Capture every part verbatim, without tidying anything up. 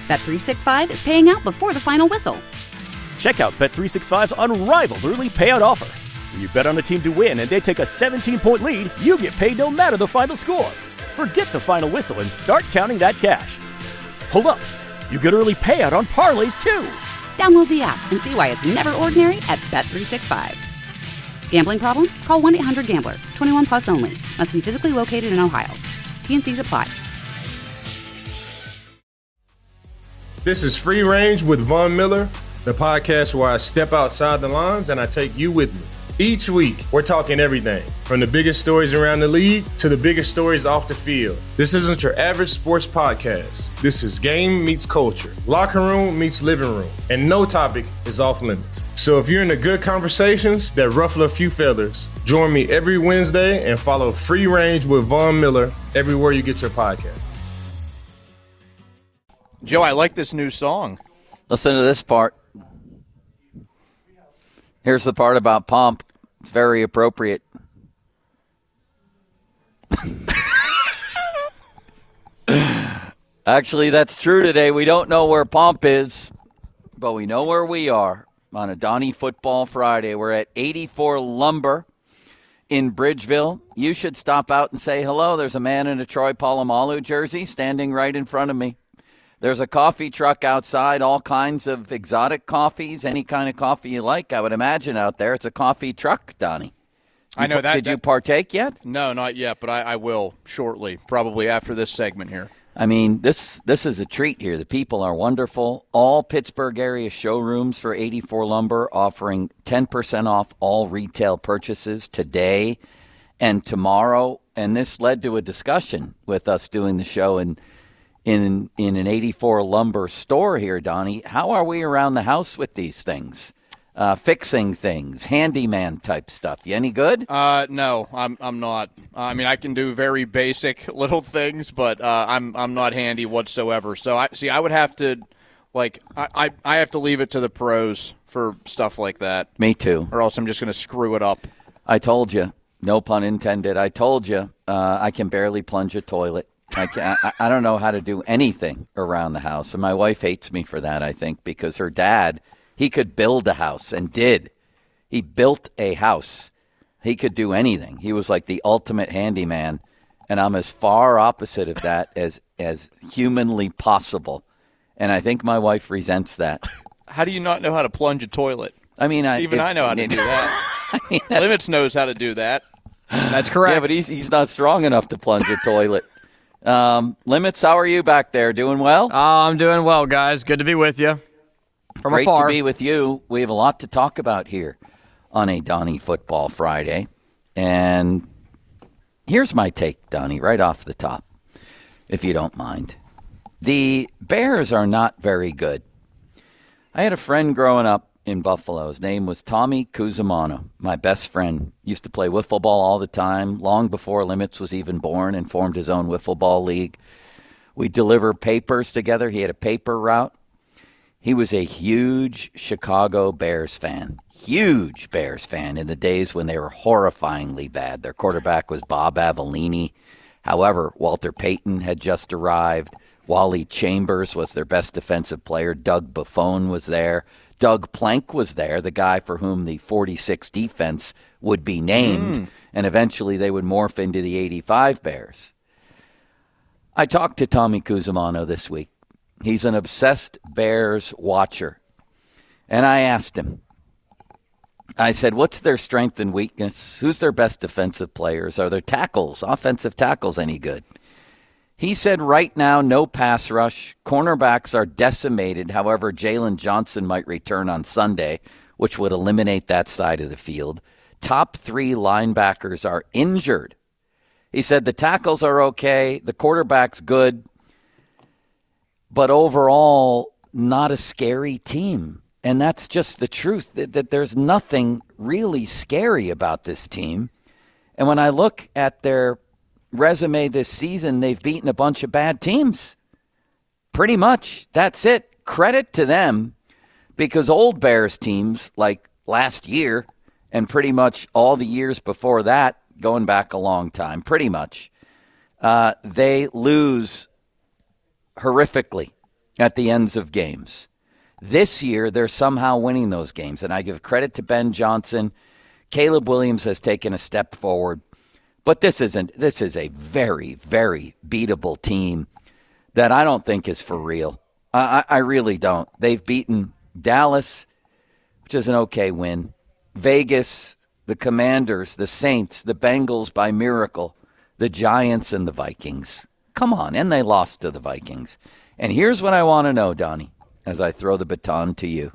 Bet three sixty-five is paying out before the final whistle. Check out Bet three sixty-five's unrivaled early payout offer. When you bet on a team to win and they take a seventeen-point lead, you get paid no matter the final score. Forget the final whistle and start counting that cash. Hold up. You get early payout on parlays, too. Download the app and see why it's never ordinary at Bet three sixty-five. Gambling problem? Call one eight hundred gambler. twenty-one plus only. Must be physically located in Ohio. T N Cs apply. This is Free Range with Von Miller, the podcast where I step outside the lines and I take you with me. Each week, we're talking everything from the biggest stories around the league to the biggest stories off the field. This isn't your average sports podcast. This is game meets culture, locker room meets living room, and no topic is off limits. So if you're into good conversations that ruffle a few feathers, join me every Wednesday and follow Free Range with Von Miller everywhere you get your podcast. Joe, I like this new song. Listen to this part. Here's the part about Pomp. It's very appropriate. Actually, that's true today. We don't know where Pomp is, but we know where we are on a Donnie Football Friday. We're at eighty-four Lumber in Bridgeville. You should stop out and say hello. There's a man in a Troy Polamalu jersey standing right in front of me. There's a coffee truck outside, all kinds of exotic coffees, any kind of coffee you like, I would imagine, out there. It's a coffee truck, Donnie. You I know that. Did that, you partake yet? No, not yet, but I, I will shortly, probably after this segment here. I mean, this this is a treat here. The people are wonderful. All Pittsburgh area showrooms for eighty-four Lumber offering ten percent off all retail purchases today and tomorrow. And this led to a discussion with us doing the show in in in an eighty-four Lumber store here, Donnie. How are we around the house with these things? Uh, fixing things, handyman type stuff. You any good? Uh, no, I'm I'm not. I mean, I can do very basic little things, but uh, I'm I'm not handy whatsoever. So I see. I would have to, like, I, I I have to leave it to the pros for stuff like that. Me too. Or else I'm just going to screw it up. I told you. No pun intended. I told you. Uh, I can barely plunge a toilet. I, can, I, I don't know how to do anything around the house, and my wife hates me for that, I think, because her dad, he could build a house and did. He built a house. He could do anything. He was like the ultimate handyman, and I'm as far opposite of that as as humanly possible. And I think my wife resents that. How do you not know how to plunge a toilet? I mean, I, even if, I know how to do that. I mean, Limits knows how to do that. That's correct. Yeah, but he's he's not strong enough to plunge a toilet. Um, Limits, how are you back there? Doing well? Oh, I'm doing well, guys. Good to be with you. From Great afar. to be with you. We have a lot to talk about here on a Donnie Football Friday. And here's my take, Donnie, right off the top, if you don't mind. The Bears are not very good. I had a friend growing up in Buffalo. His name was Tommy Cusimano, my best friend. Used to play wiffle ball all the time, long before Limits was even born, and formed his own wiffle ball league. We deliver papers together. He had a paper route. He was a huge Chicago Bears fan, huge Bears fan in the days when they were horrifyingly bad. Their quarterback was Bob Avellini. However, Walter Payton had just arrived. Wally Chambers was their best defensive player. Doug Buffon was there. Doug Plank was there, the guy for whom the forty-six defense would be named, mm. and eventually they would morph into the eighty-five Bears. I talked to Tommy Cusimano this week. He's an obsessed Bears watcher. And I asked him, I said, what's their strength and weakness? Who's their best defensive players? Are their tackles, offensive tackles, any good? He said right now, no pass rush. Cornerbacks are decimated. However, Jalen Johnson might return on Sunday, which would eliminate that side of the field. Top three linebackers are injured. He said the tackles are okay. The quarterback's good. But overall, not a scary team. And that's just the truth, that, that there's nothing really scary about this team. And when I look at their resume this season, they've beaten a bunch of bad teams. Pretty much. That's it. Credit to them, because old Bears teams like last year and pretty much all the years before that, going back a long time, pretty much, uh, they lose horrifically at the ends of games. This year, they're somehow winning those games, and I give credit to Ben Johnson. Caleb Williams has taken a step forward, but this isn't. This is a very, very beatable team that I don't think is for real. I, I really don't. They've beaten Dallas, which is an okay win, Vegas, the Commanders, the Saints, the Bengals by miracle, the Giants, and the Vikings. Come on, and they lost to the Vikings. And here's what I want to know, Donnie, as I throw the baton to you.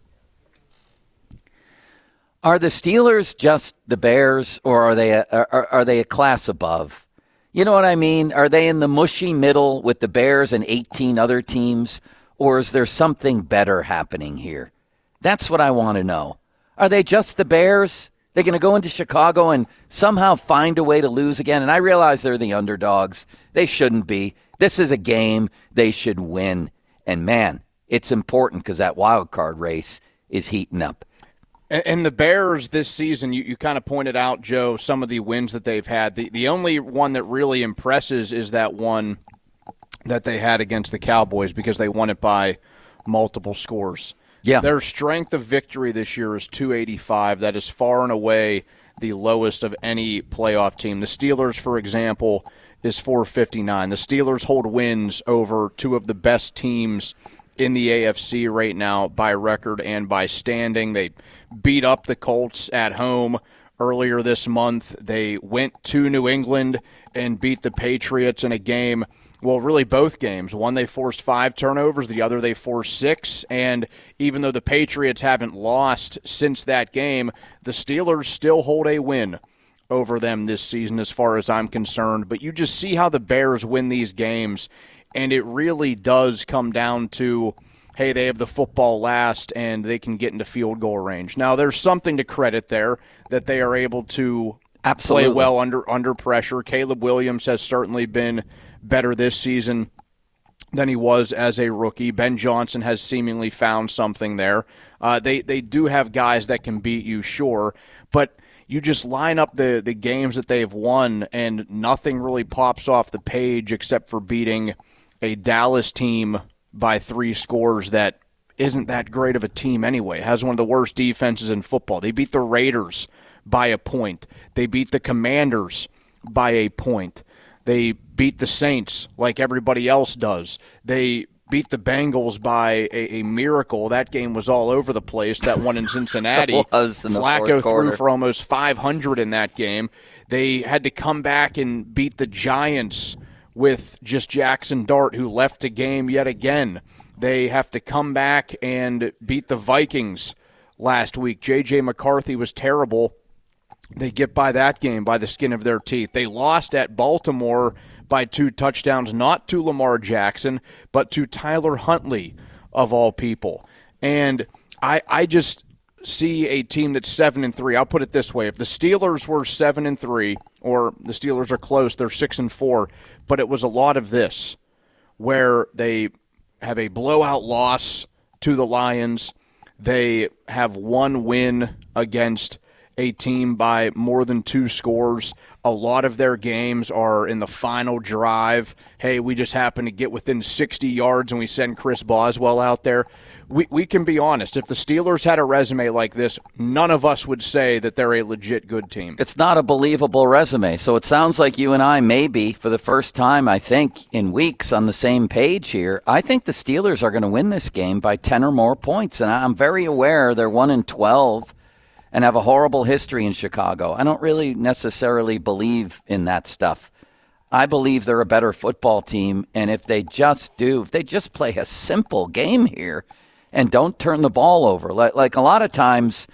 Are the Steelers just the Bears, or are they a, are, are they a class above? You know what I mean? Are they in the mushy middle with the Bears and eighteen other teams, or is there something better happening here? That's what I want to know. Are they just the Bears? They're going to go into Chicago and somehow find a way to lose again? And I realize they're the underdogs. They shouldn't be. This is a game they should win. And, man, it's important because that wild card race is heating up. And, and the Bears this season, you, you kind of pointed out, Joe, some of the wins that they've had. The, the only one that really impresses is that one that they had against the Cowboys because they won it by multiple scores. Yeah. Their strength of victory this year is two eighty-five. That is far and away the lowest of any playoff team. The Steelers, for example, is four fifty-nine. The Steelers hold wins over two of the best teams in the A F C right now by record and by standing. They beat up the Colts at home earlier this month. They went to New England and beat the Patriots in a game. Well, really both games. One, they forced five turnovers. The other, they forced six. And even though the Patriots haven't lost since that game, the Steelers still hold a win over them this season as far as I'm concerned. But you just see how the Bears win these games, and it really does come down to, hey, they have the football last and they can get into field goal range. Now, there's something to credit there that they are able to Absolutely. play well under under pressure. Caleb Williams has certainly been better this season than he was as a rookie. Ben Johnson has seemingly found something there. Uh, they, they do have guys that can beat you, sure, but you just line up the, the games that they've won, and nothing really pops off the page except for beating a Dallas team by three scores that isn't that great of a team anyway. It has one of the worst defenses in football. They beat the Raiders by a point. They beat the Commanders by a point. They beat the Saints like everybody else does. They beat the Bengals by a, a miracle. That game was all over the place, that one in Cincinnati. It was in the Flacco fourth quarter. threw for almost five hundred in that game. They had to come back and beat the Giants with just Jackson Dart, who left the game yet again. They have to come back and beat the Vikings last week. J J McCarthy was terrible. They get by that game by the skin of their teeth. They lost at Baltimore by two touchdowns, not to Lamar Jackson, but to Tyler Huntley, of all people. And I, I just see a team that's seven and three. I'll put it this way: if the Steelers were seven and three, or the Steelers are close, they're six and four. But it was a lot of this, where they have a blowout loss to the Lions. They have one win against a team by more than two scores. A lot of their games are in the final drive. Hey, we just happen to get within sixty yards and we send Chris Boswell out there. We we can be honest. If the Steelers had a resume like this, none of us would say that they're a legit good team. It's not a believable resume. So it sounds like you and I may be, for the first time, I think, in weeks on the same page here. I think the Steelers are going to win this game by ten or more points. And I'm very aware they're one and twelve. And have a horrible history in Chicago. I don't really necessarily believe in that stuff. I believe they're a better football team, and if they just do, if they just play a simple game here and don't turn the ball over, like, like a lot of times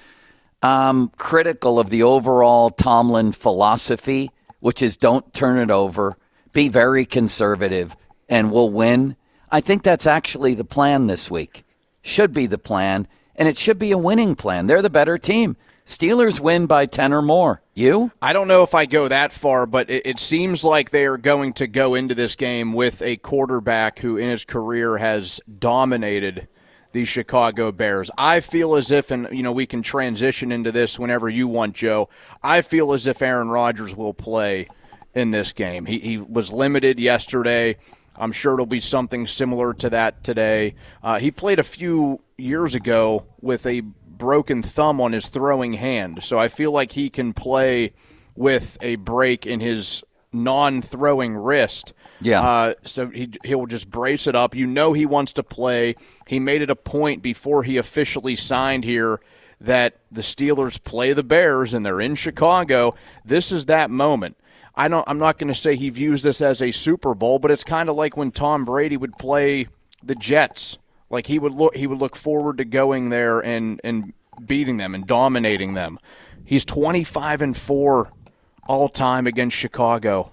I'm critical of the overall Tomlin philosophy, which is don't turn it over, be very conservative, and we'll win. I think that's actually the plan this week. Should be the plan. And it should be a winning plan. They're the better team. Steelers win by ten or more. You? I don't know if I go that far, but it, it seems like they are going to go into this game with a quarterback who in his career has dominated the Chicago Bears. I feel as if, and you know, we can transition into this whenever you want, Joe, I feel as if Aaron Rodgers will play in this game. He, he was limited yesterday. I'm sure it'll be something similar to that today. Uh, he played a few years ago with a broken thumb on his throwing hand, so I feel like he can play with a break in his non-throwing wrist. Yeah. Uh, so he he'll just brace it up. You know he wants to play. He made it a point before he officially signed here that the Steelers play the Bears and they're in Chicago. This is that moment. I don't. I'm not going to say he views this as a Super Bowl, but it's kind of like when Tom Brady would play the Jets. Like he would look. He would look forward to going there and and beating them and dominating them. He's twenty-five and four all time against Chicago.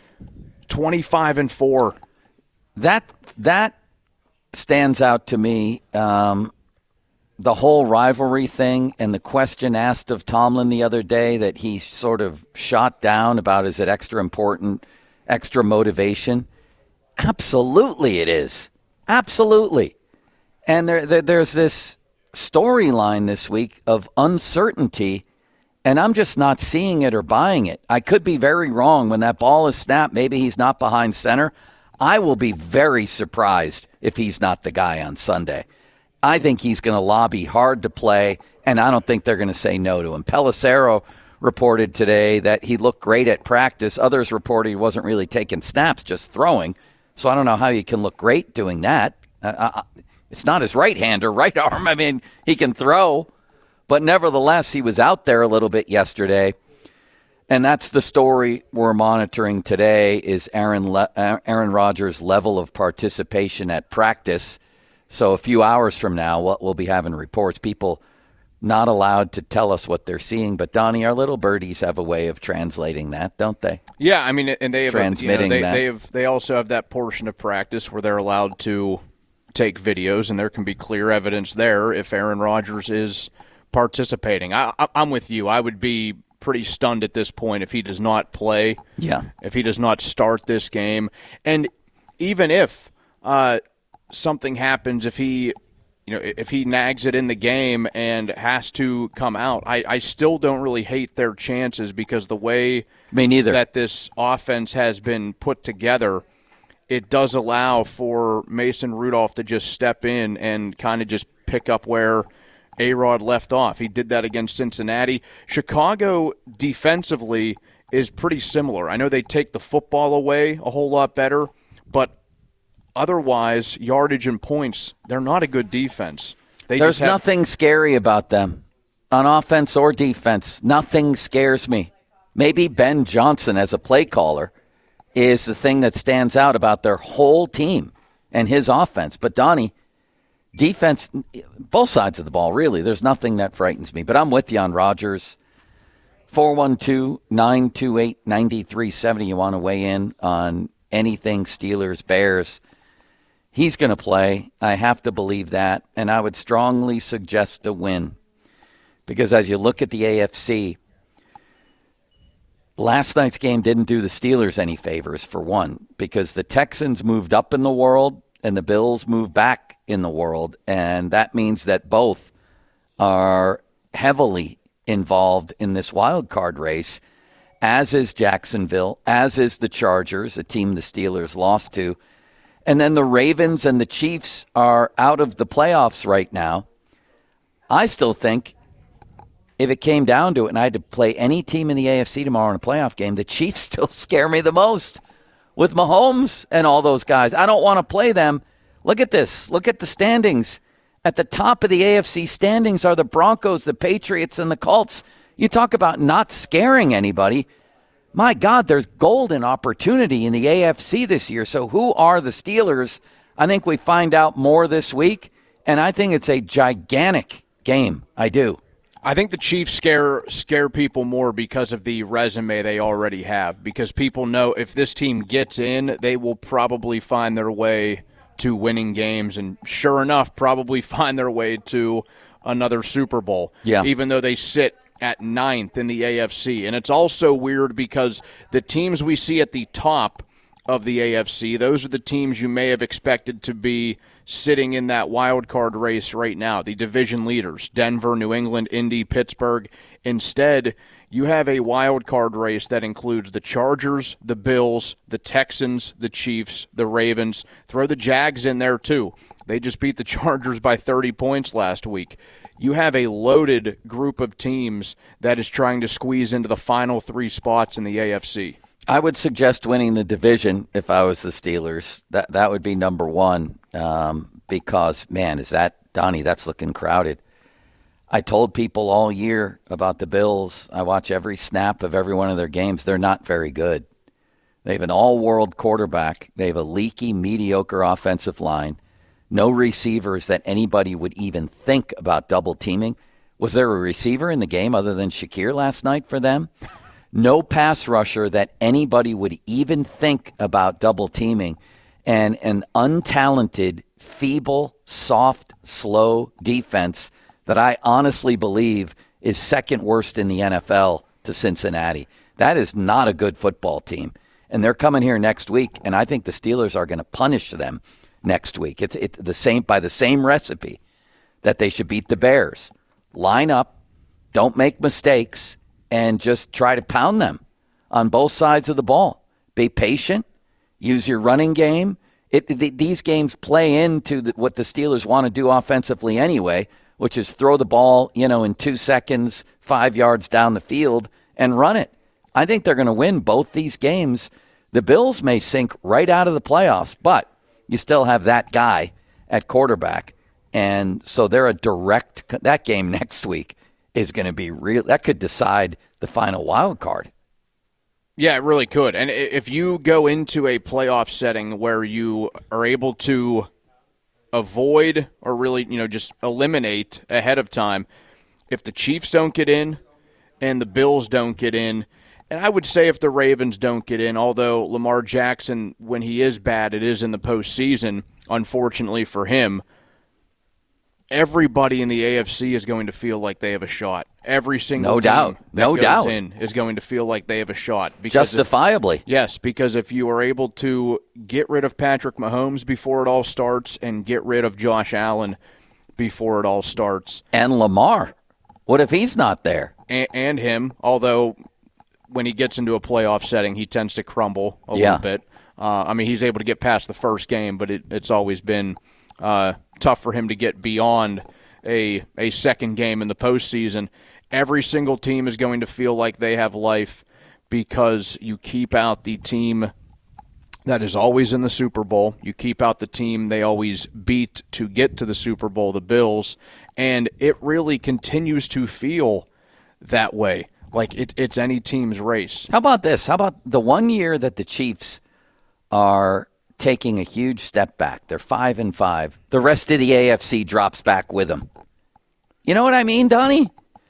twenty-five and four. That that stands out to me. Um, the whole rivalry thing and the question asked of Tomlin the other day that he sort of shot down about, is it extra important, extra motivation? Absolutely it is. Absolutely. And there, there there's this storyline this week of uncertainty, and I'm just not seeing it or buying it. I could be very wrong. When that ball is snapped, maybe he's not behind center. I will be very surprised if he's not the guy on Sunday. I think he's going to lobby hard to play, and I don't think they're going to say no to him. Pelissero reported today that he looked great at practice. Others reported he wasn't really taking snaps, just throwing. So I don't know how you can look great doing that. Uh, it's not his right hand or right arm. I mean, he can throw. But nevertheless, he was out there a little bit yesterday. And that's the story we're monitoring today is Aaron Le- Aaron Rodgers' level of participation at practice. So a few hours from now, we'll, we'll be having reports. People not allowed to tell us what they're seeing. But, Donnie, our little birdies have a way of translating that, don't they? Yeah, I mean, and they have Transmitting a, you know, they, that. they have they also have that portion of practice where they're allowed to take videos, and there can be clear evidence there if Aaron Rodgers is participating. I, I, I'm with you. I would be pretty stunned at this point if he does not play. Yeah. If he does not start this game, and even if uh, something happens, if he, you know, if he nags it in the game and has to come out, I, I still don't really hate their chances because the way Me neither. that this offense has been put together, it does allow for Mason Rudolph to just step in and kind of just pick up where A-Rod left off. He did that against Cincinnati. Chicago defensively is pretty similar. I know they take the football away a whole lot better, but otherwise, yardage and points, they're not a good defense. They There's just have- nothing scary about them on offense or defense. Nothing scares me. Maybe Ben Johnson as a play caller is the thing that stands out about their whole team and his offense. But, Donnie, defense, both sides of the ball, really, there's nothing that frightens me. But I'm with you on Rodgers. four one two, nine two eight, nine three seven zero. You want to weigh in on anything Steelers, Bears. He's going to play. I have to believe that. And I would strongly suggest a win. Because as you look at the A F C, last night's game didn't do the Steelers any favors, for one, because the Texans moved up in the world and the Bills moved back in the world. And that means that both are heavily involved in this wild card race, as is Jacksonville, as is the Chargers, a team the Steelers lost to. And then the Ravens and the Chiefs are out of the playoffs right now. I still think if it came down to it and I had to play any team in the A F C tomorrow in a playoff game, the Chiefs still scare me the most with Mahomes and all those guys. I don't want to play them. Look at this. Look at the standings. At the top of the A F C standings are the Broncos, the Patriots, and the Colts. You talk about not scaring anybody. My God, there's golden opportunity in the A F C this year. So who are the Steelers? I think we find out more this week, and I think it's a gigantic game. I do. I think the Chiefs scare scare people more because of the resume they already have, because people know if this team gets in, they will probably find their way to winning games, and sure enough, probably find their way to another Super Bowl, yeah. even though they sit at ninth in the A F C. And it's also weird because the teams we see at the top of the A F C, those are the teams you may have expected to be sitting in that wild card race right now, the division leaders, Denver, New England, Indy, Pittsburgh. Instead, you have a wild card race that includes the Chargers, the Bills, the Texans, the Chiefs, the Ravens. Throw the Jags in there too. They just beat the Chargers by thirty points last week. You have a loaded group of teams that is trying to squeeze into the final three spots in the A F C. I would suggest winning the division if I was the Steelers. That that would be number one um, because, man, is that, Donnie, that's looking crowded. I told people all year about the Bills. I watch every snap of every one of their games. They're not very good. They have an all-world quarterback. They have a leaky, mediocre offensive line. No receivers that anybody would even think about double teaming. Was there a receiver in the game other than Shakir last night for them? No pass rusher that anybody would even think about double teaming, and an untalented, feeble, soft, slow defense that I honestly believe is second worst in the N F L to Cincinnati. That is not a good football team. And they're coming here next week, and I think the Steelers are going to punish them next week. It's it's the same by the same recipe that they should beat the Bears. Line up, don't make mistakes, and just try to pound them on both sides of the ball. Be patient. Use your running game. It, th- these games play into the, what the Steelers want to do offensively anyway, which is throw the ball, you know, in two seconds, five yards down the field, and run it. I think they're going to win both these games. The Bills may sink right out of the playoffs, but you still have that guy at quarterback. And so they're a direct – that game next week is going to be real. That could decide the final wild card. Yeah, it really could. And if you go into a playoff setting where you are able to avoid or really, you know, just eliminate ahead of time, if the Chiefs don't get in and the Bills don't get in, and I would say if the Ravens don't get in, although Lamar Jackson, when he is bad, it is in the postseason, unfortunately for him, everybody in the A F C is going to feel like they have a shot. Every single no team doubt. that no goes doubt. in is going to feel like they have a shot. Because Justifiably. If, yes, because if you are able to get rid of Patrick Mahomes before it all starts and get rid of Josh Allen before it all starts. And Lamar. What if he's not there? And, and him, although when he gets into a playoff setting, he tends to crumble a yeah. little bit. Uh, I mean, he's able to get past the first game, but it, it's always been uh, tough for him to get beyond a a second game in the postseason. Every single team is going to feel like they have life because you keep out the team that is always in the Super Bowl. You keep out the team they always beat to get to the Super Bowl, the Bills, and it really continues to feel that way, like it, it's any team's race. How about this? How about the one year that the Chiefs are taking a huge step back? They're five and five. The rest of the A F C drops back with them. You know what I mean, Donnie?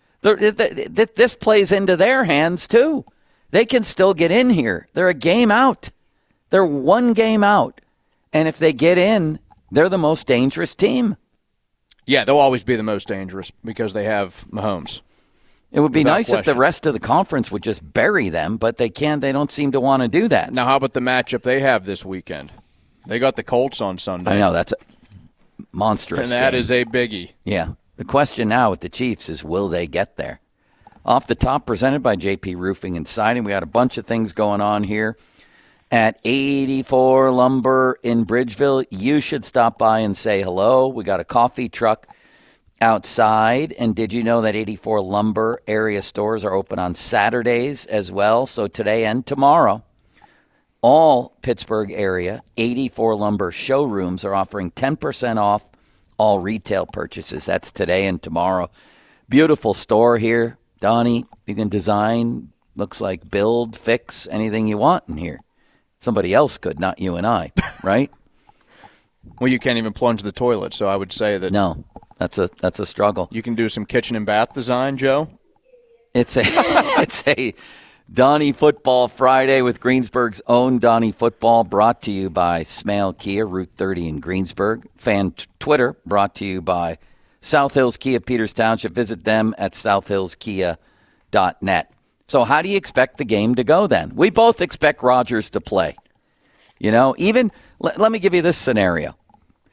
This plays into their hands, too. They can still get in here. They're a game out. They're one game out. And if they get in, they're the most dangerous team. Yeah, they'll always be the most dangerous because they have Mahomes. It would be Without nice question. if the rest of the conference would just bury them, but they can't. They don't seem to want to do that. Now, how about the matchup they have this weekend? They got the Colts on Sunday. I know, that's a monstrous And that game. is a biggie. Yeah. The question now with the Chiefs is, will they get there? Off the top, presented by J P Roofing and Siding. We got a bunch of things going on here at eighty-four Lumber in Bridgeville. You should stop by and say hello. We got a coffee truck outside. And did you know that eighty-four Lumber area stores are open on Saturdays as well? So today and tomorrow, all Pittsburgh area eighty-four Lumber showrooms are offering ten percent off all retail purchases. That's today and tomorrow. Beautiful store here, Donnie. You can design, looks like build, fix, anything you want in here. Somebody else could, not you and I, right? Well, you can't even plunge the toilet, so I would say that No, that's a that's a struggle. you can do some kitchen and bath design, Joe. It's a it's a Donnie Football Friday with Greensburg's own Donnie Football, brought to you by Smale Kia, Route thirty in Greensburg. Fan t- Twitter, brought to you by South Hills Kia, Peters Township. Visit them at south hills kia dot net. So how do you expect the game to go then? We both expect Rodgers to play. You know, even, let, let me give you this scenario.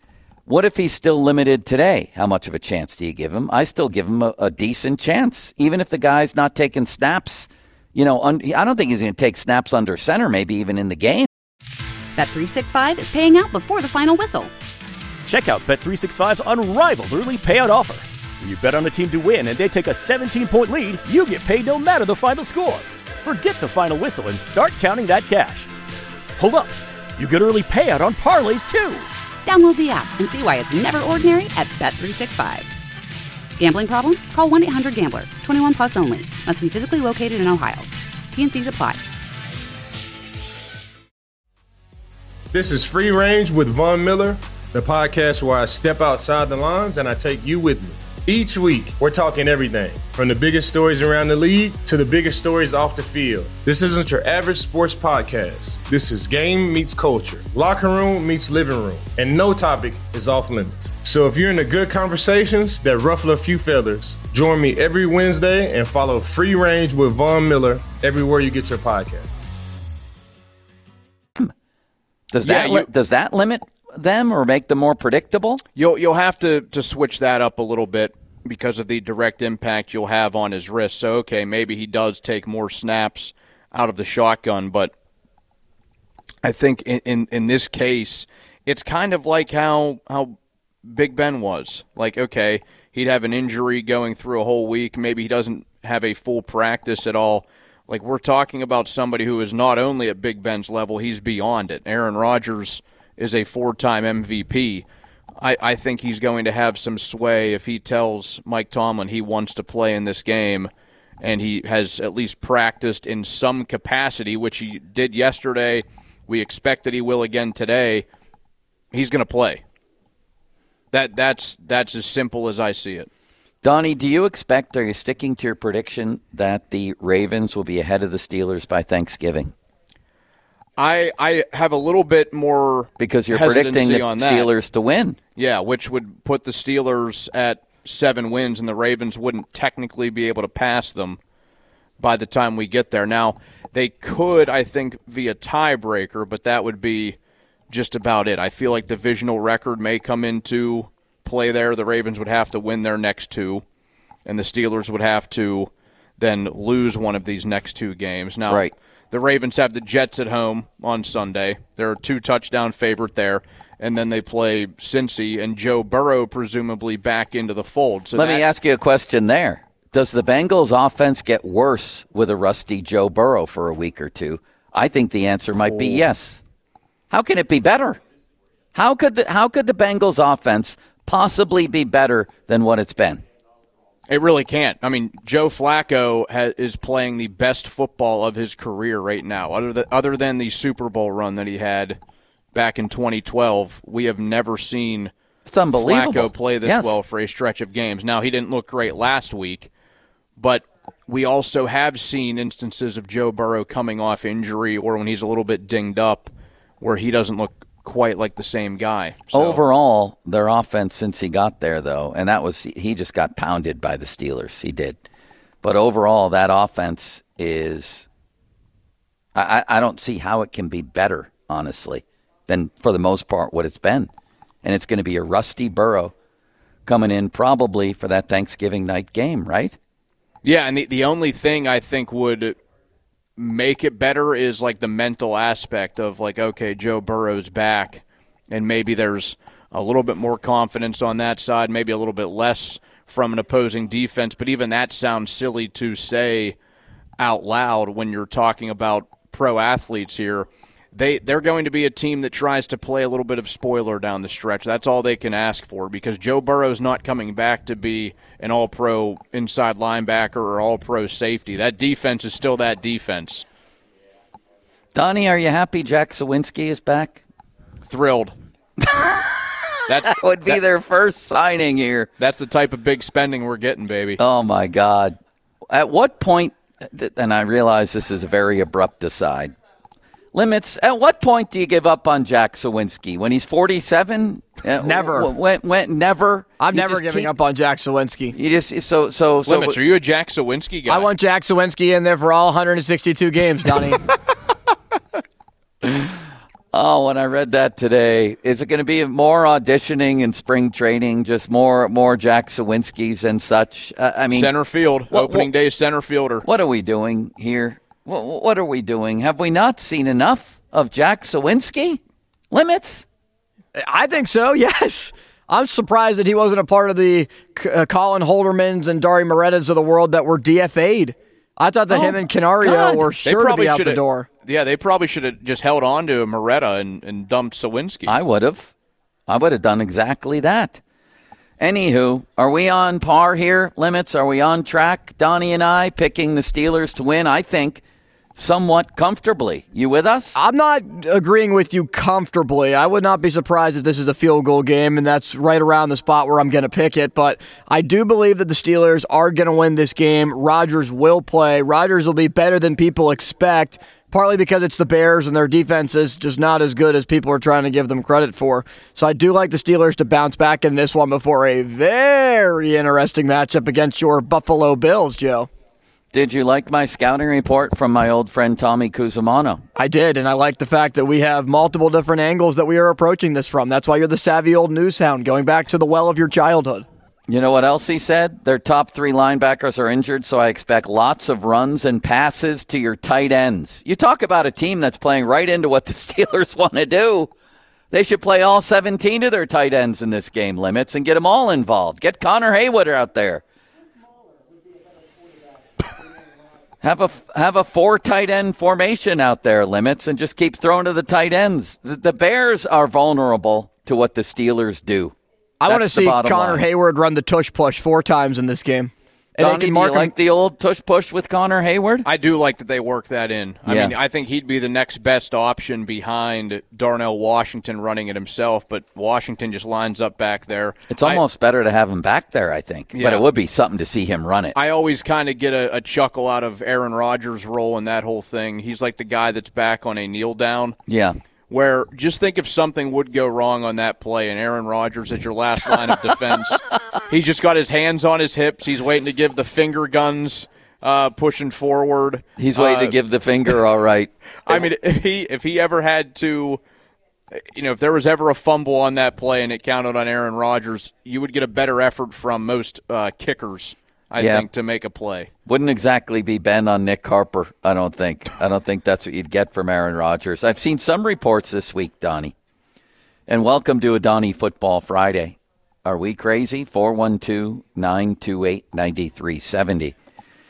What if he's still limited today? How much of a chance do you give him? I still give him a, a decent chance, even if the guy's not taking snaps. You know, un- I don't think he's going to take snaps under center, maybe even in the game. Bet three sixty-five is paying out before the final whistle. Check out Bet three sixty-five's unrivaled early payout offer. When you bet on a team to win and they take a seventeen-point lead, you get paid no matter the final score. Forget the final whistle and start counting that cash. Hold up. You get early payout on parlays, too. Download the app and see why it's never ordinary at Bet three sixty-five. Gambling problem? Call one eight hundred gambler. twenty-one plus only. Must be physically located in Ohio. T N Cs apply. This is Free Range with Von Miller, the podcast where I step outside the lines and I take you with me. Each week, we're talking everything from the biggest stories around the league to the biggest stories off the field. This isn't your average sports podcast. This is game meets culture, locker room meets living room, and no topic is off limits. So if you're into good conversations that ruffle a few feathers, join me every Wednesday and follow Free Range with Von Miller everywhere you get your podcast. Does Yeah, that li- you- does that limit them or make them more predictable? You'll you'll have to, to switch that up a little bit because of the direct impact you'll have on his wrist. So, okay, maybe he does take more snaps out of the shotgun, but I think in, in, in this case, it's kind of like how how Big Ben was. Like, okay, he'd have an injury going through a whole week. Maybe he doesn't have a full practice at all. Like, we're talking about somebody who is not only at Big Ben's level, he's beyond it. Aaron Rodgers is a four-time M V P. I, I think he's going to have some sway if he tells Mike Tomlin he wants to play in this game, and he has at least practiced in some capacity, which he did yesterday. We expect that he will again today. He's going to play. That that's that's as simple as I see it. Donnie, do you expect, are you sticking to your prediction that the Ravens will be ahead of the Steelers by Thanksgiving? I I have a little bit more Because you're hesitancy predicting the on that. Steelers to win. Yeah, which would put the Steelers at seven wins, and the Ravens wouldn't technically be able to pass them by the time we get there. Now, they could, I think, via tiebreaker, but that would be just about it. I feel like divisional record may come into play there. The Ravens would have to win their next two, and the Steelers would have to then lose one of these next two games. Now, Right. the Ravens have the Jets at home on Sunday. They're a two-touchdown favorite there. And then they play Cincy and Joe Burrow presumably back into the fold. So Let that, me ask you a question there. Does the Bengals offense get worse with a rusty Joe Burrow for a week or two? I think the answer might be yes. How can it be better? How could the, how could the Bengals offense possibly be better than what it's been? It really can't. I mean, Joe Flacco ha- is playing the best football of his career right now. Other than, other than the Super Bowl run that he had back in twenty twelve, we have never seen It's unbelievable. Flacco play this Yes. well for a stretch of games. Now, he didn't look great last week, but we also have seen instances of Joe Burrow coming off injury or when he's a little bit dinged up where he doesn't look quite like the same guy. So, Overall, their offense since he got there, though, and that was he just got pounded by the Steelers. He did. But overall, that offense is I, I don't see how it can be better, honestly, than for the most part what it's been. And it's going to be a rusty Burrow coming in probably for that Thanksgiving night game, right? Yeah, and the, the only thing I think would make it better is like the mental aspect of like, okay, Joe Burrow's back, and maybe there's a little bit more confidence on that side, maybe a little bit less from an opposing defense, but even that sounds silly to say out loud when you're talking about pro athletes here. They, they're going to be a team that tries to play a little bit of spoiler down the stretch. That's all they can ask for because Joe Burrow's not coming back to be an all-pro inside linebacker or all-pro safety. That defense is still that defense. Donnie, are you happy Jack Sawinski is back? Thrilled. That's, That would be that- their first signing here. That's the type of big spending we're getting, baby. Oh, my God. At what point, and I realize this is a very abrupt aside, limits, at what point do you give up on Jack Sawinski? When he's forty-seven? Never. When, when, never? I'm You never just giving keep- up on Jack Sawinski. You just, so, so, so. Limits, are you a Jack Sawinski guy? I want Jack Sawinski in there for all one hundred sixty-two games, Donnie. Oh, when I read that today, is it going to be more auditioning and spring training, just more more Jack Sawinskis and such? Uh, I mean, center field, what, opening what, day center fielder. What are we doing here? What, what are we doing? Have we not seen enough of Jack Sawinski? Limits? I think so, yes. I'm surprised that he wasn't a part of the uh, Colin Holdermans and Dari Morettas of the world that were D F A'd. I thought that oh, him and Canario God. were sure to be out the door. Yeah, they probably should have just held on to Moretta and, and dumped Sawinski. I would have. I would have done exactly that. Anywho, are we on par here, Limits? Are we on track, Donnie and I, picking the Steelers to win? I think somewhat comfortably. You with us? I'm not agreeing with you comfortably. I would not be surprised if this is a field goal game, and that's right around the spot where I'm going to pick it. But I do believe that the Steelers are going to win this game. Rodgers will play. Rodgers will be better than people expect, partly because it's the Bears and their defense is just not as good as people are trying to give them credit for. So I do like the Steelers to bounce back in this one before a very interesting matchup against your Buffalo Bills, Joe. Did you like my scouting report from my old friend Tommy Cusimano? I did, and I like the fact that we have multiple different angles that we are approaching this from. That's why you're the savvy old news hound, going back to the well of your childhood. You know what else he said? Their top three linebackers are injured, so I expect lots of runs and passes to your tight ends. You talk about a team that's playing right into what the Steelers want to do. They should play all seventeen of their tight ends in this game, Limits, and get them all involved. Get Connor Haywood out there. Have a have a four tight end formation out there, Limits, and just keep throwing to the tight ends. The, the Bears are vulnerable to what the Steelers do. I want to see Connor line. Hayward run the tush push four times in this game. And Donnie, do you mark like the old tush push with Connor Hayward? I do like that they work that in. I yeah. mean, I think he'd be the next best option behind Darnell Washington running it himself, but Washington just lines up back there. It's almost I, better to have him back there, I think. Yeah. But it would be something to see him run it. I always kind of get a, a chuckle out of Aaron Rodgers' role in that whole thing. He's like the guy that's back on a kneel down. Yeah. Where just think if something would go wrong on that play and Aaron Rodgers is your last line of defense. He's just got his hands on his hips. He's waiting to give the finger guns, uh, pushing forward. He's waiting uh, to give the finger, all right. I mean, if he if he ever had to, you know, if there was ever a fumble on that play and it counted on Aaron Rodgers, you would get a better effort from most uh, kickers, I yeah. think, to make a play. Wouldn't exactly be Ben on Nick Harper, I don't think. I don't think that's what you'd get from Aaron Rodgers. I've seen some reports this week, Donnie. And welcome to a Donnie Football Friday. Are we crazy? four one two, nine two eight, nine three seven zero.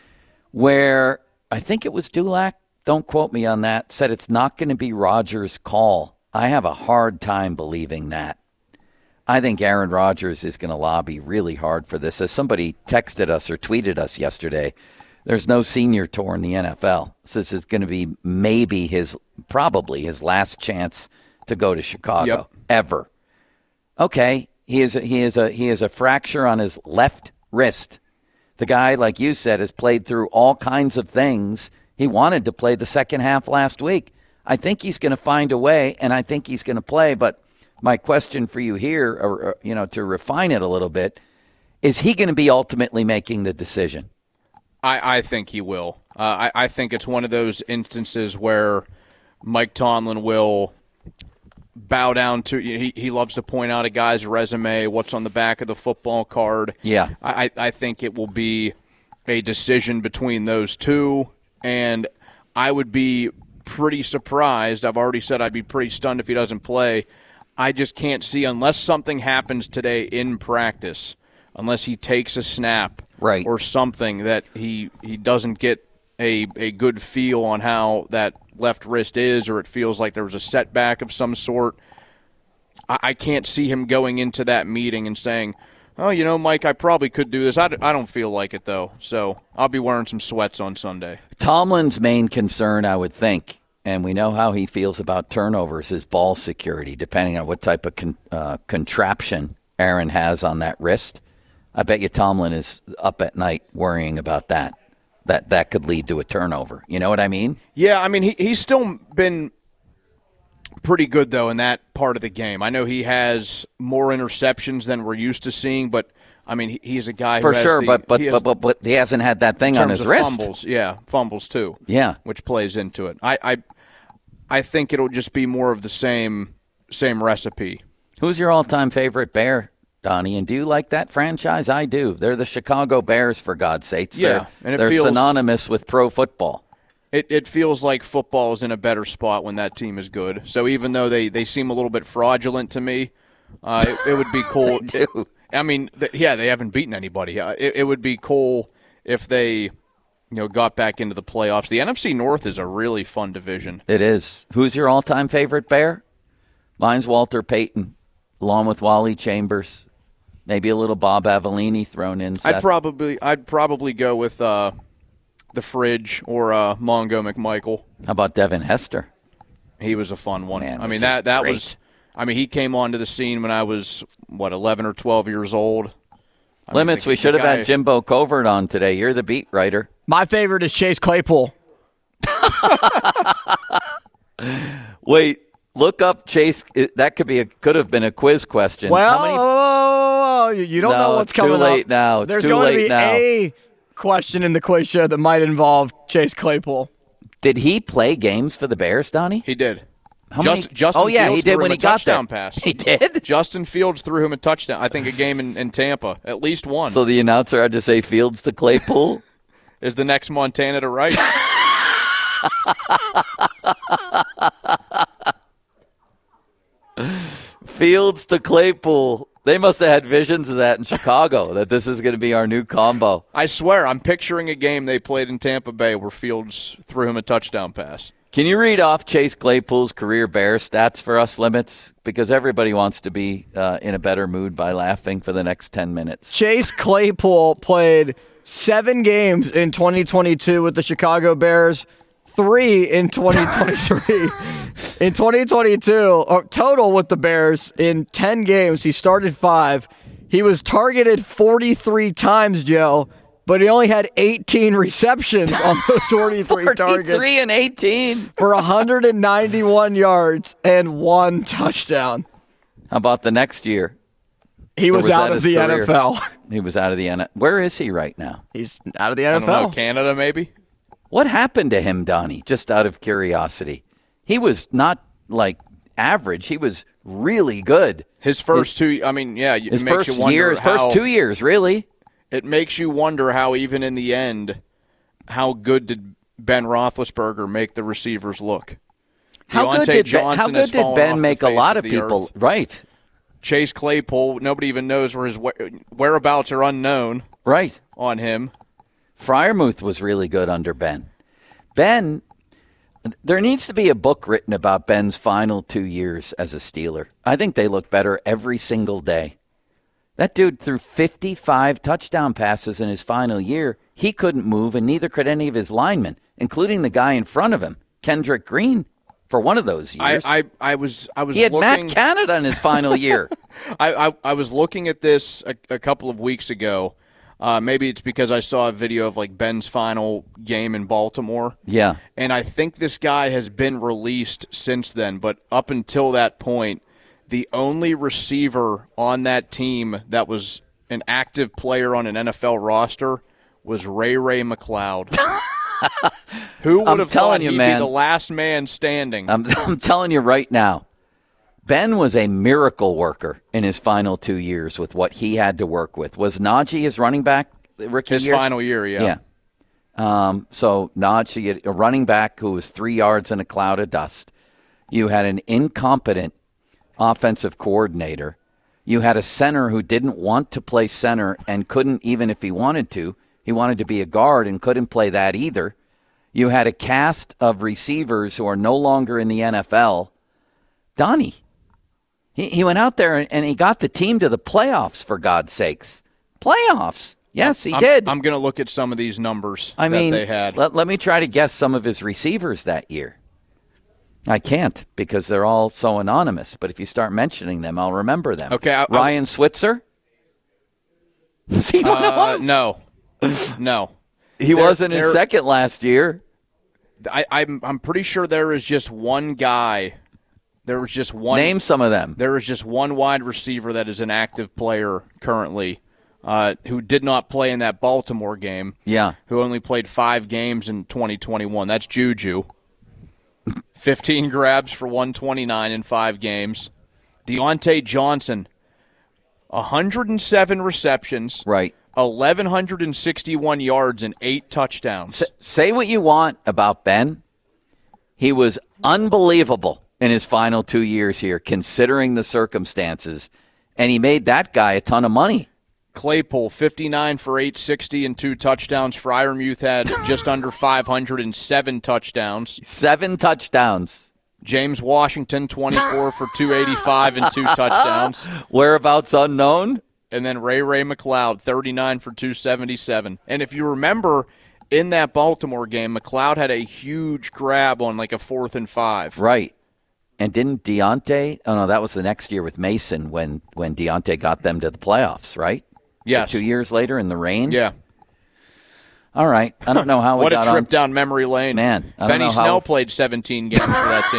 Where I think it was Dulac, don't quote me on that, said it's not going to be Rodgers' call. I have a hard time believing that. I think Aaron Rodgers is going to lobby really hard for this. As somebody texted us or tweeted us yesterday, there's no senior tour in the N F L. So this is going to be maybe his, probably his last chance to go to Chicago yep. ever. Okay, he is a, he is a he is a fracture on his left wrist. The guy, like you said, has played through all kinds of things. He wanted to play the second half last week. I think he's going to find a way, and I think he's going to play, but my question for you here, or, or, you know, to refine it a little bit, is he going to be ultimately making the decision? I, I think he will. Uh, I, I think it's one of those instances where Mike Tomlin will bow down to. He, he loves to point out a guy's resume, what's on the back of the football card. Yeah, I, I think it will be a decision between those two, and I would be pretty surprised. I've already said I'd be pretty stunned if he doesn't play. I just can't see, unless something happens today in practice, unless he takes a snap right. or something, that he, he doesn't get a, a good feel on how that left wrist is, or it feels like there was a setback of some sort. I, I can't see him going into that meeting and saying, oh, you know, Mike, I probably could do this. I, I don't feel like it, though, so I'll be wearing some sweats on Sunday. Tomlin's main concern, I would think, and we know how he feels about turnovers, is ball security, depending on what type of con, uh, contraption Aaron has on that wrist. I bet you Tomlin is up at night worrying about that. That that could lead to a turnover. You know what I mean? Yeah, I mean, he, he's still been pretty good, though, in that part of the game. I know he has more interceptions than we're used to seeing, but, I mean, he, he's a guy For who has sure, the, but, but, has, but, but, but he hasn't had that thing on his of wrist. Fumbles, yeah, fumbles, too. Yeah. Which plays into it. I, I I think it'll just be more of the same same recipe. Who's your all-time favorite Bear, Donnie? And do you like that franchise? I do. They're the Chicago Bears, for God's sakes. Yeah, they're, and it they're feels, synonymous with pro football. It it feels like football is in a better spot when that team is good. So even though they, they seem a little bit fraudulent to me, uh, it, it would be cool. They do. I mean, th- yeah, they haven't beaten anybody. Uh, It, it would be cool if they, you know, got back into the playoffs. The N F C North is a really fun division. It is. Who's your all-time favorite Bear? Mine's Walter Payton, along with Wally Chambers. Maybe a little Bob Avellini thrown in. Seth. I'd probably I'd probably go with uh, the Fridge or uh, Mongo McMichael. How about Devin Hester? He was a fun one. Man, I mean was that that great. was. I mean he came onto the scene when I was what eleven or twelve years old. I Limits, mean, the, we should the have guy, had Jimbo Covert on today. You're the beat writer. My favorite is Chase Claypool. Wait, look up Chase. That could be a could have been a quiz question. Well, How many, oh, oh, oh, you you don't No, know what's it's too coming late up. now. It's There's too going late to be now. a question in the quiz show that might involve Chase Claypool. did he play games for the Bears, Donnie? He did. How Just, many? Justin oh yeah, Fields he did threw when him he a got touchdown there. pass. He did. Justin Fields threw him a touchdown. I think a game in, in Tampa, at least one. So the announcer had to say Fields to Claypool. Is the next Montana to right? Fields to Claypool. They must have had visions of that in Chicago, that this is going to be our new combo. I swear, I'm picturing a game they played in Tampa Bay where Fields threw him a touchdown pass. Can you read off Chase Claypool's career Bear stats for us, Limits? Because everybody wants to be uh, in a better mood by laughing for the next ten minutes. Chase Claypool played seven games in twenty twenty-two with the Chicago Bears, three in twenty twenty-three. In twenty twenty-two, or total with the Bears, in ten games, he started five. He was targeted forty-three times, Joe, but he only had eighteen receptions on those forty-three targets. forty-three and eighteen. For one hundred ninety-one yards and one touchdown. How about the next year? He was, was out that of his the career? N F L. He was out of the N F L. Where is he right now? He's out of the I N don't F L. know, Canada maybe? What happened to him, Donnie? Just out of curiosity. He was not like average. He was really good. His first two, I mean, yeah, it His makes first you wonder year, his how, first two years, really. It makes you wonder how, even in the end, how good did Ben Roethlisberger make the receivers look? How Deontay good did Ben, Johnson how has good did fallen Ben off make the a face lot of of the people? earth. Right, Chase Claypool, nobody even knows where his whereabouts are unknown right. on him. Freiermuth was really good under Ben. Ben, there needs to be a book written about Ben's final two years as a Steeler. I think they look better every single day. That dude threw fifty-five touchdown passes in his final year. He couldn't move, and neither could any of his linemen, including the guy in front of him, Kendrick Green, for one of those years. I, I, I was I was he had looking, Matt Canada in his final year. I, I, I was looking at this a, a couple of weeks ago. Uh, maybe it's because I saw a video of like Ben's final game in Baltimore. Yeah. And I think this guy has been released since then, but up until that point, the only receiver on that team that was an active player on an N F L roster was Ray Ray McCloud. Who would I'm have telling thought you, he'd man. be the last man standing? I'm, I'm telling you right now, Ben was a miracle worker in his final two years with what he had to work with. Was Najee his running back rookie His year? final year, yeah. Yeah. Um, so Najee, a running back who was three yards in a cloud of dust. You had an incompetent offensive coordinator. You had a center who didn't want to play center and couldn't, even if he wanted to. He wanted to be a guard and couldn't play that either. You had a cast of receivers who are no longer in the N F L. Donnie, he, he went out there and he got the team to the playoffs, for God's sakes. Playoffs. Yes, he I'm, did. I'm going to look at some of these numbers I mean, that they had. Let, let me try to guess some of his receivers that year. I can't because they're all so anonymous. But if you start mentioning them, I'll remember them. Okay, I- Ryan Switzer? Was he one Uh, of them? no, no. He There- wasn't in there- second last year. I, I'm I'm pretty sure there is just one guy. There was just one. Name some of them. There is just one wide receiver that is an active player currently, uh, who did not play in that Baltimore game. Yeah. Who only played five games in twenty twenty-one. That's Juju. fifteen grabs for one twenty-nine in five games. Deontay Johnson, one hundred seven receptions. Right. eleven sixty-one yards and eight touchdowns. S- say what you want about Ben. He was unbelievable in his final two years here, considering the circumstances, and he made that guy a ton of money. Claypool, fifty-nine for eight sixty and two touchdowns. Freiermuth had just under five hundred and seven touchdowns. Seven touchdowns. James Washington, twenty-four for two eighty-five and two touchdowns. Whereabouts unknown. And then Ray Ray McLeod, thirty-nine for two seventy-seven. And if you remember, in that Baltimore game, McLeod had a huge grab on like a fourth and five. Right. And didn't Deontay? Oh, no, that was the next year with Mason when, when Deontay got them to the playoffs, right? Yes. Or two years later in the rain? Yeah. All right. I don't know how we what got a trip on. down memory lane. Man, I don't Benny know Snell how... played seventeen games for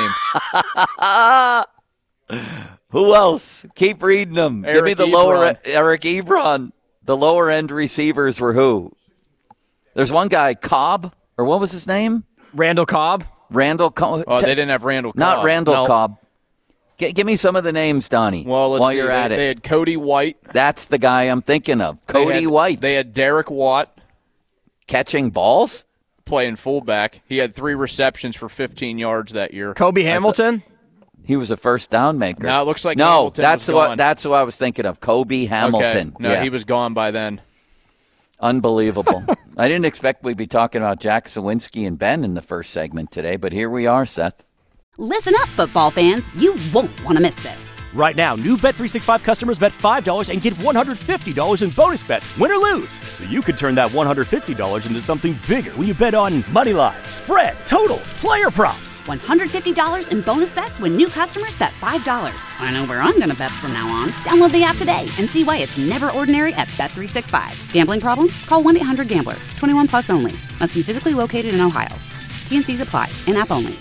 that team. Who else? Keep reading them. Eric Give me the Ebron. lower Eric Ebron. The lower end receivers were who? There's one guy, Cobb, or what was his name? Randall Cobb. Randall Cobb. Oh, they didn't have Randall Cobb. Not Randall No. Cobb. G- give me some of the names, Donnie. Well, let's while see. you're they, at it. They had Cody White. That's the guy I'm thinking of. They Cody had- White. They had Derek Watt Catching balls? playing fullback. He had three receptions for fifteen yards that year. Kobe Hamilton. He was a first down maker. No, it looks like no. Hamilton That's was what gone. that's who I was thinking of. Kobe Hamilton. Okay. No, Yeah. he was gone by then. Unbelievable. I didn't expect we'd be talking about Jack Sawinski and Ben in the first segment today, but here we are, Seth. Listen up, football fans. You won't want to miss this. Right now, new Bet three sixty-five customers bet five dollars and get one hundred fifty dollars in bonus bets, win or lose. So you could turn that one hundred fifty dollars into something bigger when you bet on money line, spread, totals, player props. one hundred fifty dollars in bonus bets when new customers bet five dollars. I know where I'm going to bet from now on. Download the app today and see why it's never ordinary at Bet three sixty-five. Gambling problem? Call one eight hundred gambler. twenty-one plus only. Must be physically located in Ohio. T N Cs apply. In-app only.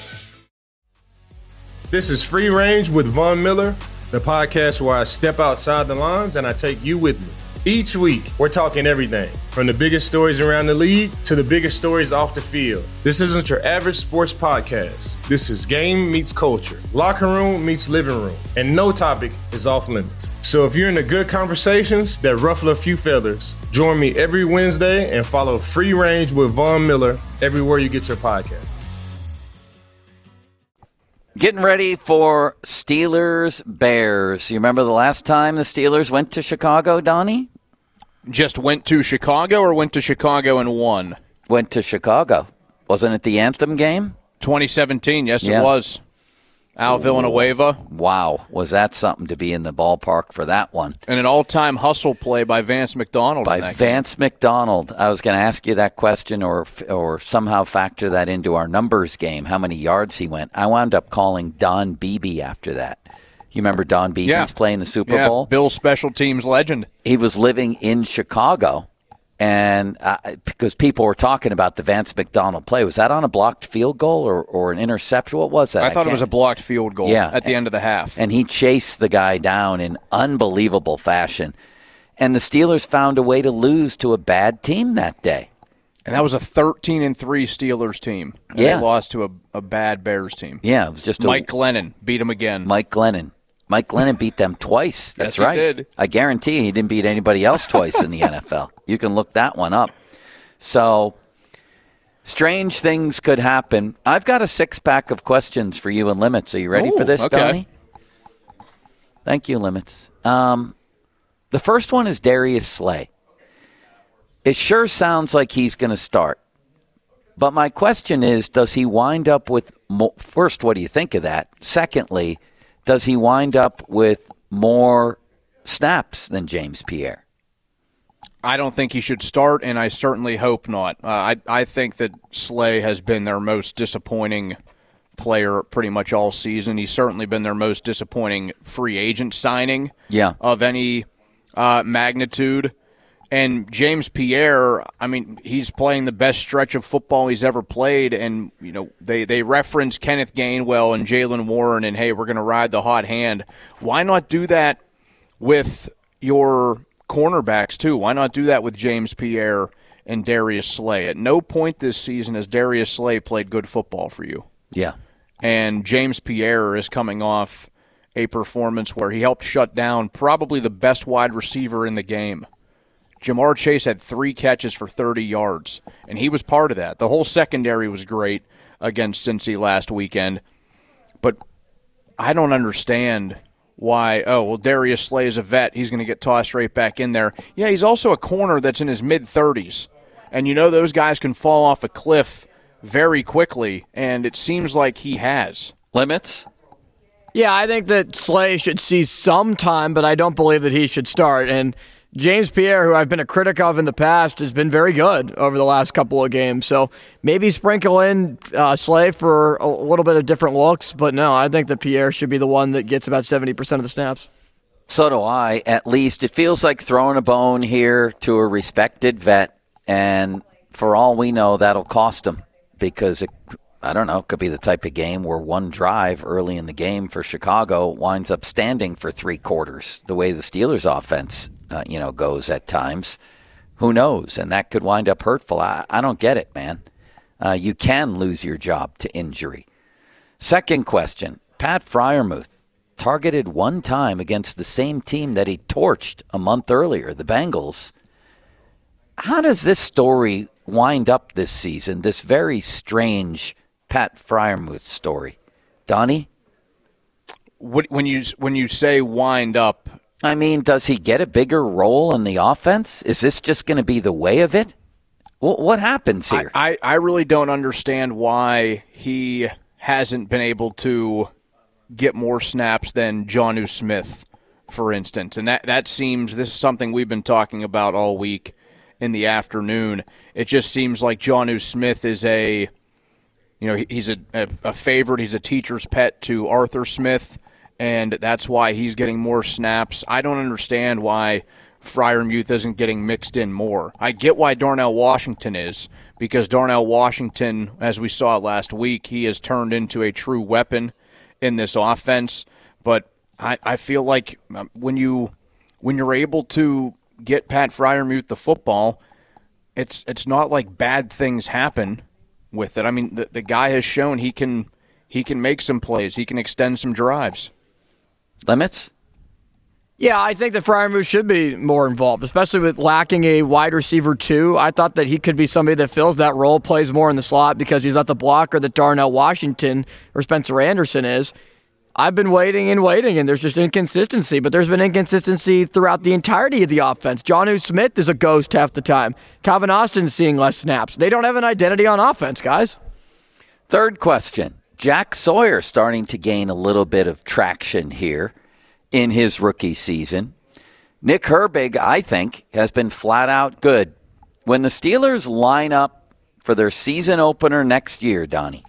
This is Free Range with Von Miller, the podcast where I step outside the lines and I take you with me. Each week, we're talking everything from the biggest stories around the league to the biggest stories off the field. This isn't your average sports podcast. This is game meets culture, locker room meets living room, and no topic is off limits. So if you're into good conversations that ruffle a few feathers, join me every Wednesday and follow Free Range with Von Miller everywhere you get your podcast. Getting ready for Steelers Bears. You remember the last time the Steelers went to Chicago, Donnie? Just went to Chicago or went to Chicago and won? Went to Chicago. Wasn't it the Anthem game? twenty seventeen, yes, Yeah. it was. Al Villanueva. Wow, was that something to be in the ballpark for that one. And an all-time hustle play by Vance McDonald. in By that Vance McDonald. I was going to ask you that question or or somehow factor that into our numbers game, how many yards he went. I wound up calling Don Beebe after that. You remember Don Beebe's Yeah. playing the Super yeah, Bowl? Bill's special teams legend. He was living in Chicago, and uh, because people were talking about the Vance McDonald play. Was that on a blocked field goal or, or an interception? What was that? I thought it can't- was a blocked field goal Yeah. at the end of the half. And he chased the guy down in unbelievable fashion. And the Steelers found a way to lose to a bad team that day. And that was a thirteen and three Steelers team. And Yeah. They lost to a, a bad Bears team. Yeah, it was just Mike a, Glennon beat him again. Mike Glennon. Mike Glennon beat them twice. That's Yes, he right. did. I guarantee he didn't beat anybody else twice in the N F L. You can look that one up. So, strange things could happen. I've got a six-pack of questions for you and Limits. Are you ready Ooh, for this, okay. Donnie? Thank you, Limits. Um, the first one is Darius Slay. It sure sounds like he's going to start. But my question is, does he wind up with more, first, what do you think of that? Secondly, does he wind up with more snaps than James Pierre? I don't think he should start, and I certainly hope not. Uh, I, I think that Slay has been their most disappointing player pretty much all season. He's certainly been their most disappointing free agent signing Yeah. of any uh, magnitude. And James Pierre, I mean, he's playing the best stretch of football he's ever played. And, you know, they, they reference Kenneth Gainwell and Jaylen Warren and, hey, we're going to ride the hot hand. Why not do that with your cornerbacks, too? Why not do that with James Pierre and Darius Slay? At no point this season has Darius Slay played good football for you. Yeah. And James Pierre is coming off a performance where he helped shut down probably the best wide receiver in the game. Jamar Chase had three catches for thirty yards, and he was part of that. The whole secondary was great against Cincy last weekend. But I don't understand why, oh, well, Darius Slay is a vet. He's going to get tossed right back in there. Yeah, he's also a corner that's in his mid-thirties. And you know those guys can fall off a cliff very quickly, and it seems like he has. Limits? Yeah, I think that Slay should see some time, but I don't believe that he should start. And James Pierre, who I've been a critic of in the past, has been very good over the last couple of games. So maybe sprinkle in uh, Slay for a little bit of different looks. But no, I think that Pierre should be the one that gets about seventy percent of the snaps. So do I, at least. It feels like throwing a bone here to a respected vet. And for all we know, that'll cost him because, it, I don't know, it could be the type of game where one drive early in the game for Chicago winds up standing for three quarters, the way the Steelers' offense Uh, you know, goes at times. Who knows? And that could wind up hurtful. I, I don't get it, man. Uh, you can lose your job to injury. Second question. Pat Freiermuth targeted one time against the same team that he torched a month earlier, the Bengals. How does this story wind up this season, this very strange Pat Freiermuth story? Donnie? When you, when you say wind up, I mean, does he get a bigger role in the offense? Is this just going to be the way of it? What, what happens here? I, I, I really don't understand why he hasn't been able to get more snaps than Jonnu Smith, for instance. And that, that seems, this is something we've been talking about all week in the afternoon. It just seems like Jonnu Smith is a, you know, he's a, a, a favorite. He's a teacher's pet to Arthur Smith. And that's why he's getting more snaps. I don't understand why Freiermuth isn't getting mixed in more. I get why Darnell Washington is, because Darnell Washington, as we saw last week, he has turned into a true weapon in this offense. But I, I feel like when, you, when you're able to get Pat Freiermuth the football, it's it's not like bad things happen with it. I mean, the, the guy has shown he can he can make some plays. He can extend some drives. Limits? Yeah, I think that Freiermuth should be more involved, especially with lacking a wide receiver too. I thought that he could be somebody that fills that role, plays more in the slot because he's not the blocker that Darnell Washington or Spencer Anderson is. I've been waiting and waiting, and there's just inconsistency, but there's been inconsistency throughout the entirety of the offense. Jonnu Smith is a ghost half the time. Calvin Austin's seeing less snaps. They don't have an identity on offense, guys. Third question. Jack Sawyer starting to gain a little bit of traction here in his rookie season. Nick Herbig, I think, has been flat out good. When the Steelers line up for their season opener next year, Donnie,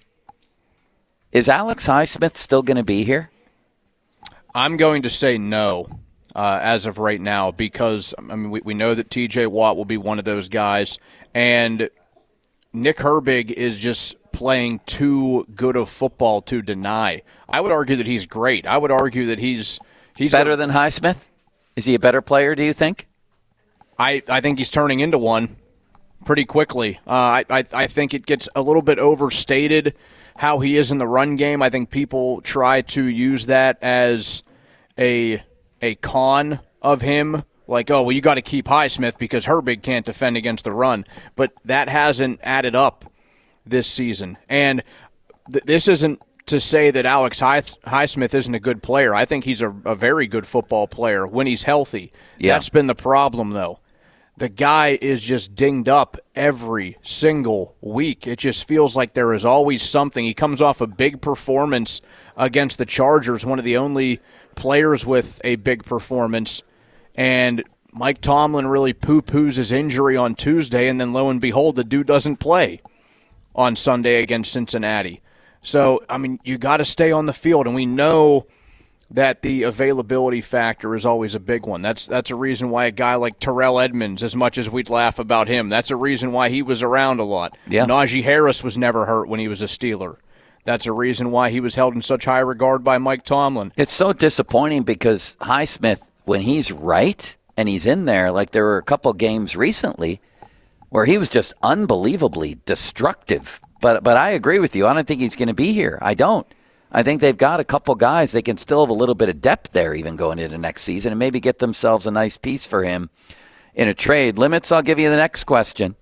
is Alex Highsmith still going to be here? I'm going to say no uh, as of right now because I mean we, we know that T J Watt will be one of those guys, and Nick Herbig is just playing too good of football to deny. I would argue that he's great. I would argue that he's he's better a, than Highsmith. Is he a better player, do you think? I, I think he's turning into one pretty quickly. Uh, I, I I think it gets a little bit overstated how he is in the run game. I think people try to use that as a a con of him. Like, oh, well, you got to keep Highsmith because Herbig can't defend against the run. But that hasn't added up this season. And th- this isn't to say that Alex High- Highsmith isn't a good player. I think he's a, a very good football player when he's healthy. Yeah. That's been the problem, though. The guy is just dinged up every single week. It just feels like there is always something. He comes off a big performance against the Chargers, one of the only players with a big performance. And Mike Tomlin really poo-poos his injury on Tuesday, and then lo and behold, the dude doesn't play on Sunday against Cincinnati. So, I mean, you got to stay on the field, and we know that the availability factor is always a big one. That's that's a reason why a guy like Terrell Edmonds, as much as we'd laugh about him, that's a reason why he was around a lot. Yeah. Najee Harris was never hurt when he was a Steeler. That's a reason why he was held in such high regard by Mike Tomlin. It's so disappointing because Highsmith, when he's right and he's in there, like there were a couple games recently where he was just unbelievably destructive. But but I agree with you. I don't think he's going to be here. I don't. I think they've got a couple guys. They can still have a little bit of depth there even going into next season and maybe get themselves a nice piece for him in a trade. Limits, I'll give you the next question,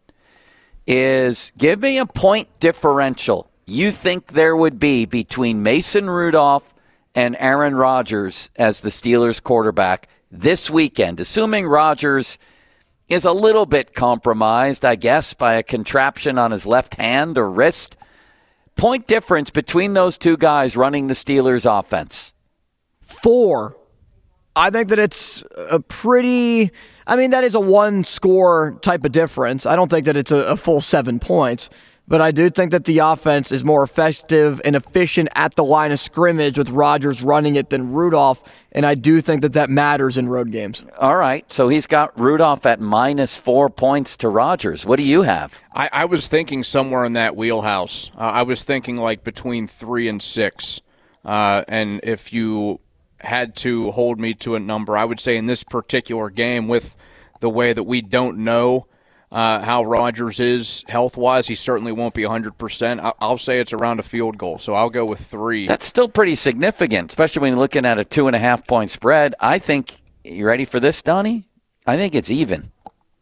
is give me a point differential you think there would be between Mason Rudolph and Aaron Rodgers as the Steelers quarterback this weekend, assuming Rodgers is a little bit compromised, I guess, by a contraption on his left hand or wrist. Point difference between those two guys running the Steelers offense. Four. I think that it's a pretty, I mean, that is a one-score type of difference. I don't think that it's a, a full seven points. But I do think that the offense is more effective and efficient at the line of scrimmage with Rodgers running it than Rudolph, and I do think that that matters in road games. All right, so he's got Rudolph at minus four points to Rodgers. What do you have? I, I was thinking somewhere in that wheelhouse. Uh, I was thinking like between three and six. Uh, and if you had to hold me to a number, I would say in this particular game with the way that we don't know Uh, how Rodgers is health-wise, he certainly won't be one hundred percent. I'll, I'll say it's around a field goal, so I'll go with three. That's still pretty significant, especially when you're looking at a two-and-a-half-point spread. I think, you ready for this, Donnie? I think it's even.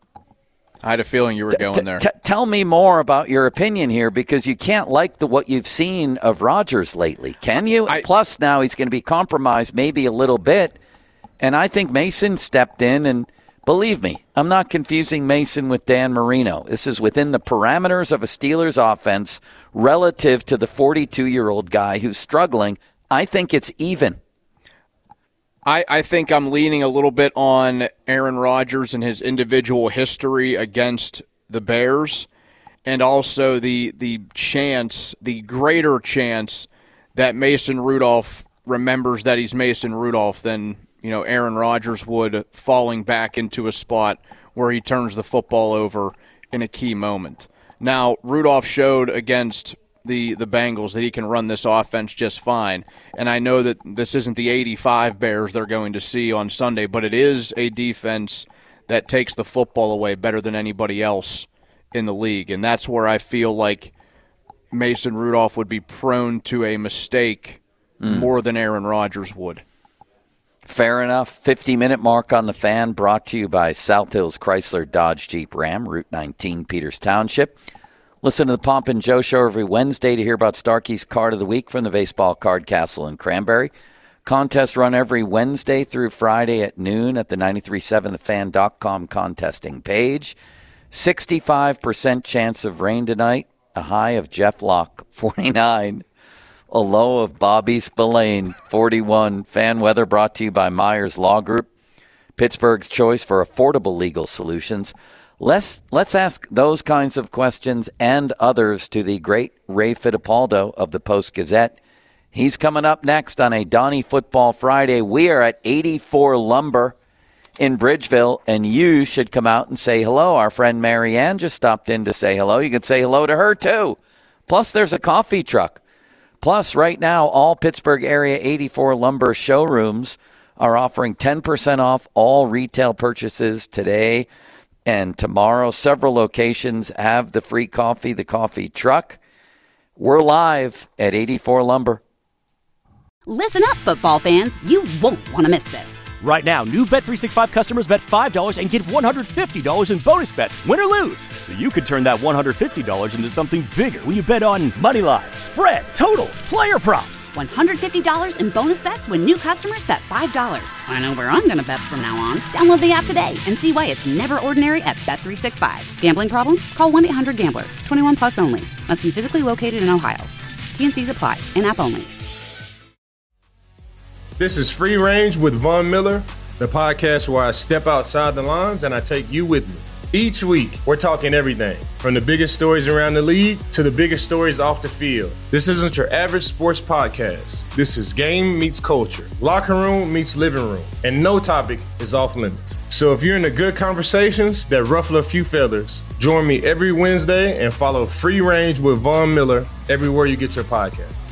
I had a feeling you were going t- there. T- tell me more about your opinion here, because you can't like the what you've seen of Rodgers lately, can you? I, Plus, now he's going to be compromised maybe a little bit, and I think Mason stepped in and believe me, I'm not confusing Mason with Dan Marino. This is within the parameters of a Steelers offense relative to the forty-two-year-old guy who's struggling. I think it's even. I, I think I'm leaning a little bit on Aaron Rodgers and his individual history against the Bears, and also the the chance, the greater chance that Mason Rudolph remembers that he's Mason Rudolph than you know, Aaron Rodgers would falling back into a spot where he turns the football over in a key moment. Now, Rudolph showed against the, the Bengals that he can run this offense just fine, and I know that this isn't the eighty-five Bears they're going to see on Sunday, but it is a defense that takes the football away better than anybody else in the league, and that's where I feel like Mason Rudolph would be prone to a mistake mm. more than Aaron Rodgers would. Fair enough. fifty-minute mark on the Fan, brought to you by South Hills Chrysler Dodge Jeep Ram, Route nineteen, Peters Township. Listen to the Pomp and Joe Show every Wednesday to hear about Starkey's Card of the Week from the Baseball Card Castle in Cranberry. Contests run every Wednesday through Friday at noon at the nine three seven the fan dot com contesting page. sixty-five percent chance of rain tonight, a high of Jeff Locke, forty-nine. A low of Bobby Spillane, forty-one. Fan weather brought to you by Myers Law Group, Pittsburgh's choice for affordable legal solutions. Let's, let's ask those kinds of questions and others to the great Ray Fittipaldo of the Post-Gazette. He's coming up next on a Donnie Football Friday. We are at eighty-four Lumber in Bridgeville, and you should come out and say hello. Our friend Marianne just stopped in to say hello. You can say hello to her, too. Plus, there's a coffee truck. Plus, right now, all Pittsburgh area eighty-four Lumber showrooms are offering ten percent off all retail purchases today and tomorrow. Several locations have the free coffee, the coffee truck. We're live at eighty-four Lumber. Listen up, football fans. You won't want to miss this. Right now, new Bet three sixty-five customers bet five dollars and get one hundred fifty dollars in bonus bets, win or lose. So you could turn that one hundred fifty dollars into something bigger when you bet on money line, spread, totals, player props. one hundred fifty dollars in bonus bets when new customers bet five dollars. I know where I'm going to bet from now on. Download the app today and see why it's never ordinary at Bet three sixty-five. Gambling problem? Call one eight hundred gambler. twenty-one plus only. Must be physically located in Ohio. T and C's apply. In-app only. This is Free Range with Von Miller, the podcast where I step outside the lines and I take you with me. Each week, we're talking everything from the biggest stories around the league to the biggest stories off the field. This isn't your average sports podcast. This is game meets culture, locker room meets living room, and no topic is off limits. So if you're into good conversations that ruffle a few feathers, join me every Wednesday and follow Free Range with Von Miller everywhere you get your podcast.